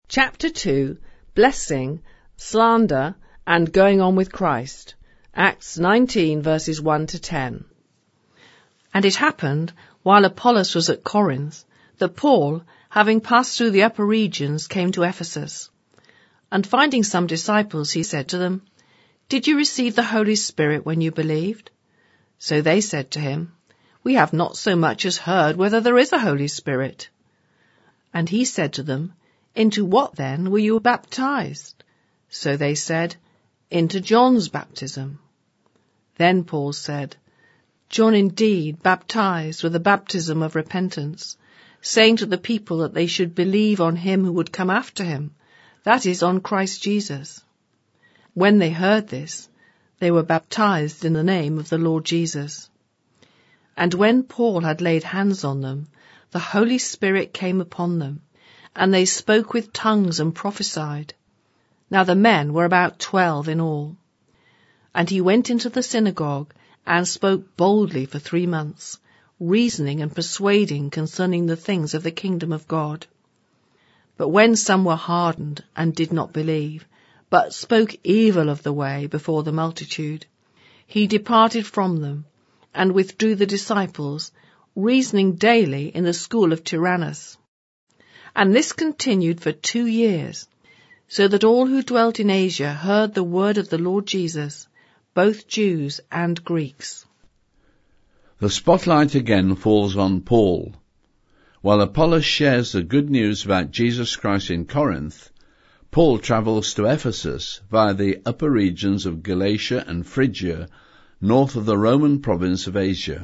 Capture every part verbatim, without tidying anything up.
Chapter two, Blessing, Slander, and Going on with Christ. Acts nineteen, verses one to ten. And it happened, while Apollos was at Corinth, that Paul, having passed through the upper regions, came to Ephesus. And finding some disciples, he said to them, Did you receive the Holy Spirit when you believed? So they said to him, We have not so much as heard whether there is a Holy Spirit. And he said to them, Into what then were you baptized? So they said, Into John's baptism. Then Paul said, John indeed baptized with a baptism of repentance, saying to the people that they should believe on him who would come after him, that is, on Christ Jesus. When they heard this, they were baptized in the name of the Lord Jesus. And when Paul had laid hands on them, the Holy Spirit came upon them, and they spoke with tongues and prophesied. Now the men were about twelve in all. And he went into the synagogue, and spoke boldly for three months, reasoning and persuading concerning the things of the kingdom of God. But when some were hardened and did not believe, but spoke evil of the way before the multitude, he departed from them, and withdrew the disciples, reasoning daily in the school of Tyrannus. And this continued for two years, so that all who dwelt in Asia heard the word of the Lord Jesus, both Jews and Greeks. The spotlight again falls on Paul. While Apollos shares the good news about Jesus Christ in Corinth, Paul travels to Ephesus via the upper regions of Galatia and Phrygia, north of the Roman province of Asia.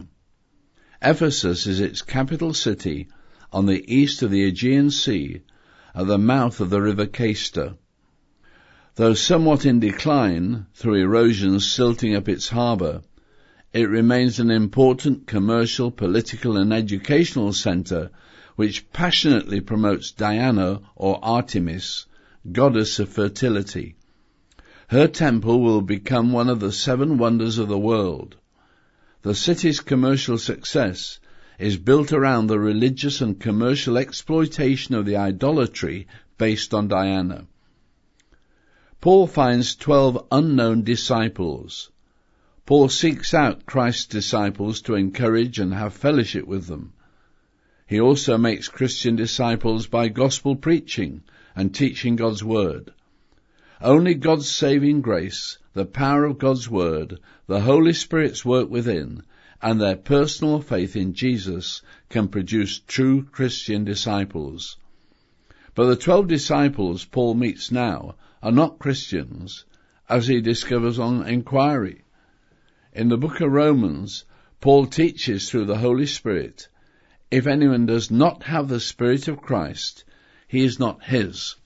Ephesus is its capital city on the east of the Aegean Sea, at the mouth of the river Cayster. Though somewhat in decline through erosion silting up its harbour, it remains an important commercial, political and educational centre which passionately promotes Diana or Artemis, goddess of fertility. Her temple will become one of the seven wonders of the world. The city's commercial success is built around the religious and commercial exploitation of the idolatry based on Diana. Paul finds twelve unknown disciples. Paul seeks out Christ's disciples to encourage and have fellowship with them. He also makes Christian disciples by gospel preaching and teaching God's word. Only God's saving grace, the power of God's word, the Holy Spirit's work within, and their personal faith in Jesus can produce true Christian disciples. But the twelve disciples Paul meets now are not Christians, as he discovers on inquiry. In the book of Romans, Paul teaches through the Holy Spirit, if anyone does not have the Spirit of Christ, he is not his.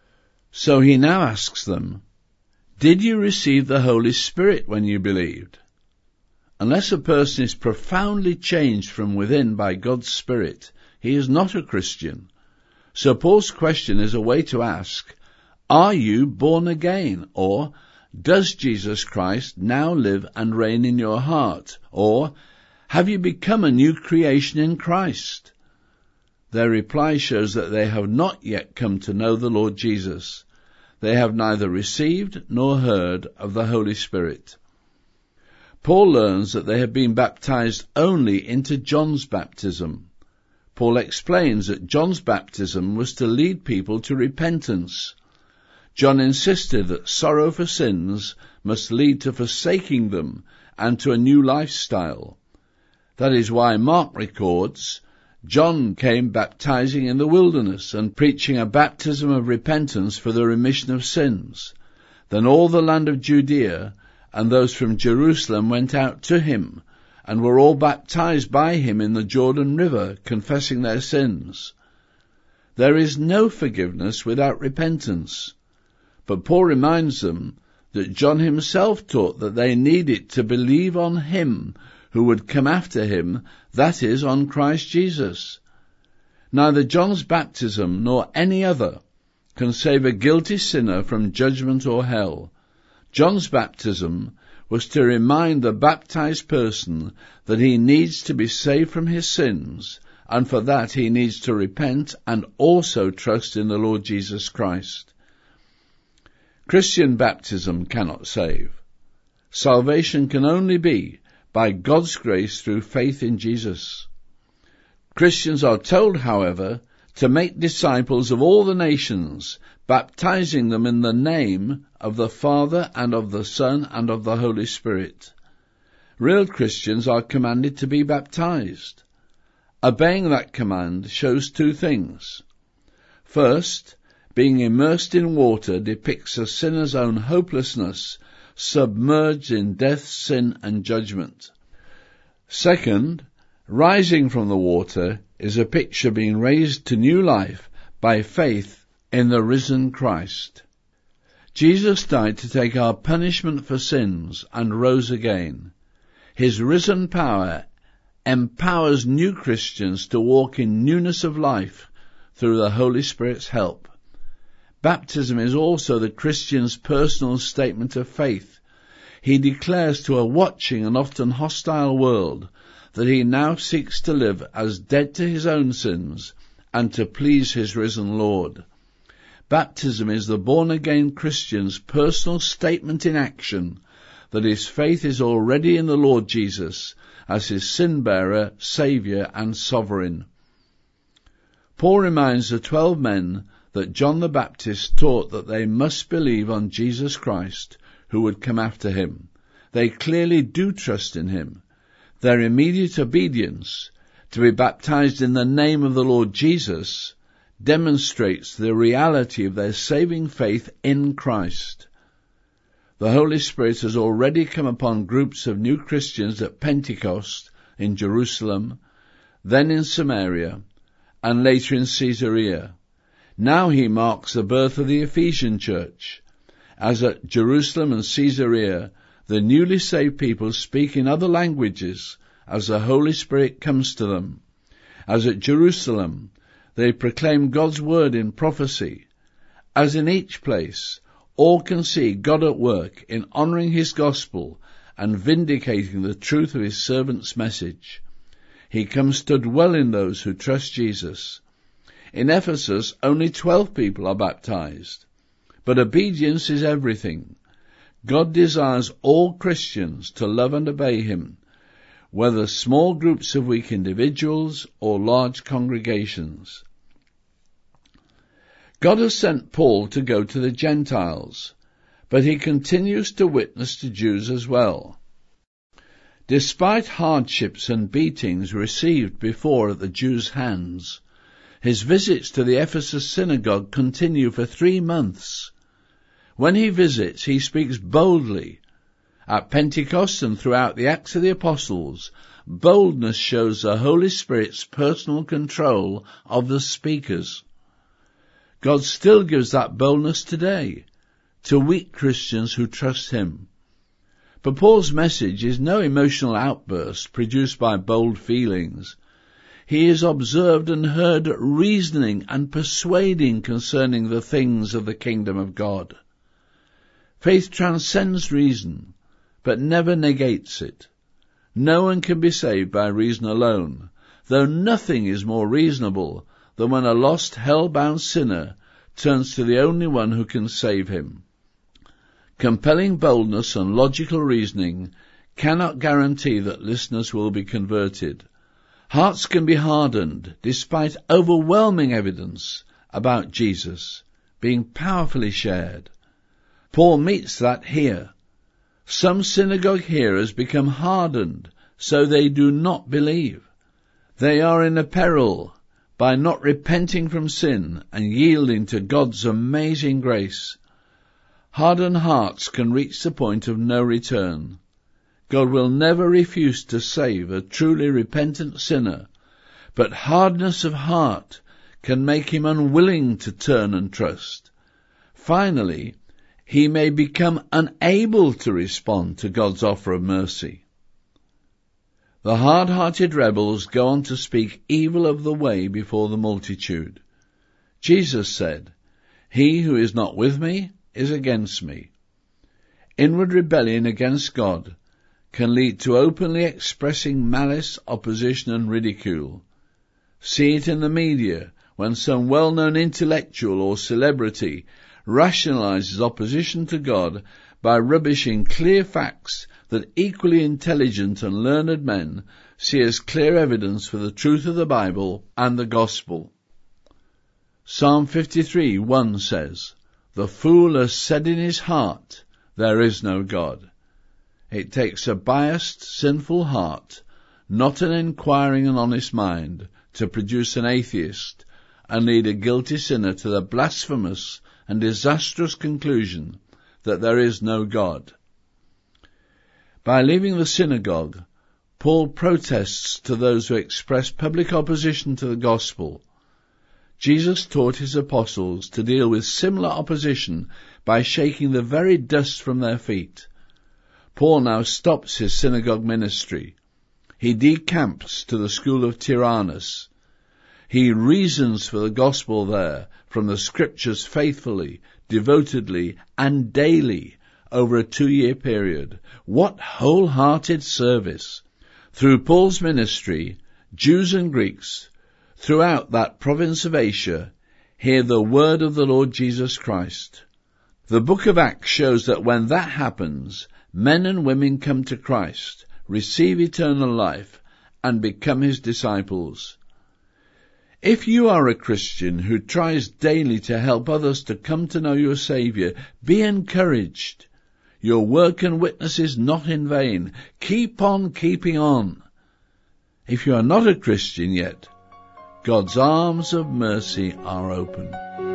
So he now asks them, Did you receive the Holy Spirit when you believed? Unless a person is profoundly changed from within by God's Spirit, he is not a Christian. So Paul's question is a way to ask, Are you born again? Or, Does Jesus Christ now live and reign in your heart? Or, Have you become a new creation in Christ? Their reply shows that they have not yet come to know the Lord Jesus. They have neither received nor heard of the Holy Spirit. Paul learns that they have been baptized only into John's baptism. Paul explains that John's baptism was to lead people to repentance. John insisted that sorrow for sins must lead to forsaking them and to a new lifestyle. That is why Mark records, John came baptizing in the wilderness and preaching a baptism of repentance for the remission of sins. Then all the land of Judea and those from Jerusalem went out to him, and were all baptized by him in the Jordan River, confessing their sins. There is no forgiveness without repentance. But Paul reminds them that John himself taught that they needed to believe on him who would come after him, that is, on Christ Jesus. Neither John's baptism nor any other can save a guilty sinner from judgment or hell. John's baptism was to remind the baptized person that he needs to be saved from his sins and for that he needs to repent and also trust in the Lord Jesus Christ. Christian baptism cannot save. Salvation can only be by God's grace through faith in Jesus. Christians are told, however, to make disciples of all the nations, baptizing them in the name of the Father and of the Son and of the Holy Spirit. Real Christians are commanded to be baptized. Obeying that command shows two things. First, being immersed in water depicts a sinner's own hopelessness, submerged in death, sin, and judgment. Second, rising from the water is a picture being raised to new life by faith in the risen Christ. Jesus died to take our punishment for sins and rose again. His risen power empowers new Christians to walk in newness of life through the Holy Spirit's help. Baptism is also the Christian's personal statement of faith. He declares to a watching and often hostile world that he now seeks to live as dead to his own sins and to please his risen Lord. Baptism is the born-again Christian's personal statement in action that his faith is already in the Lord Jesus as his sin-bearer, Saviour, and Sovereign. Paul reminds the twelve men that John the Baptist taught that they must believe on Jesus Christ, who would come after him. They clearly do trust in him. Their immediate obedience, to be baptized in the name of the Lord Jesus, demonstrates the reality of their saving faith in Christ. The Holy Spirit has already come upon groups of new Christians at Pentecost in Jerusalem, then in Samaria, and later in Caesarea. Now he marks the birth of the Ephesian church, as at Jerusalem and Caesarea the newly saved people speak in other languages as the Holy Spirit comes to them. As at Jerusalem, they proclaim God's word in prophecy. As in each place, all can see God at work in honouring his gospel and vindicating the truth of his servant's message. He comes to dwell in those who trust Jesus. In Ephesus, only twelve people are baptized. But obedience is everything. God desires all Christians to love and obey him, whether small groups of weak individuals or large congregations. God has sent Paul to go to the Gentiles, but he continues to witness to Jews as well. Despite hardships and beatings received before at the Jews' hands, his visits to the Ephesus synagogue continue for three months. When he visits, he speaks boldly. At Pentecost and throughout the Acts of the Apostles, boldness shows the Holy Spirit's personal control of the speakers. God still gives that boldness today to weak Christians who trust him. But Paul's message is no emotional outburst produced by bold feelings. He is observed and heard reasoning and persuading concerning the things of the kingdom of God. Faith transcends reason, but never negates it. No one can be saved by reason alone, though nothing is more reasonable than when a lost, hell-bound sinner turns to the only one who can save him. Compelling boldness and logical reasoning cannot guarantee that listeners will be converted. Hearts can be hardened despite overwhelming evidence about Jesus being powerfully shared. Paul meets that here. Some synagogue hearers become hardened, so they do not believe. They are in a peril by not repenting from sin and yielding to God's amazing grace. Hardened hearts can reach the point of no return. God will never refuse to save a truly repentant sinner, but hardness of heart can make him unwilling to turn and trust. Finally, he may become unable to respond to God's offer of mercy. The hard-hearted rebels go on to speak evil of the way before the multitude. Jesus said, "He who is not with me is against me." Inward rebellion against God can lead to openly expressing malice, opposition, and ridicule. See it in the media when some well-known intellectual or celebrity rationalizes opposition to God by rubbishing clear facts that equally intelligent and learned men see as clear evidence for the truth of the Bible and the Gospel. Psalm fifty-three, one says, "The fool has said in his heart, there is no God." It takes a biased, sinful heart, not an inquiring and honest mind, to produce an atheist and lead a guilty sinner to the blasphemous and disastrous conclusion that there is no God. By leaving the synagogue, Paul protests to those who express public opposition to the gospel. Jesus taught his apostles to deal with similar opposition by shaking the very dust from their feet. Paul now stops his synagogue ministry. He decamps to the school of Tyrannus. He reasons for the gospel there from the scriptures faithfully, devotedly, and daily over a two-year period. What wholehearted service! Through Paul's ministry, Jews and Greeks throughout that province of Asia hear the word of the Lord Jesus Christ. The book of Acts shows that when that happens, men and women come to Christ, receive eternal life, and become his disciples. If you are a Christian who tries daily to help others to come to know your Saviour, be encouraged. Your work and witness is not in vain. Keep on keeping on. If you are not a Christian yet, God's arms of mercy are open.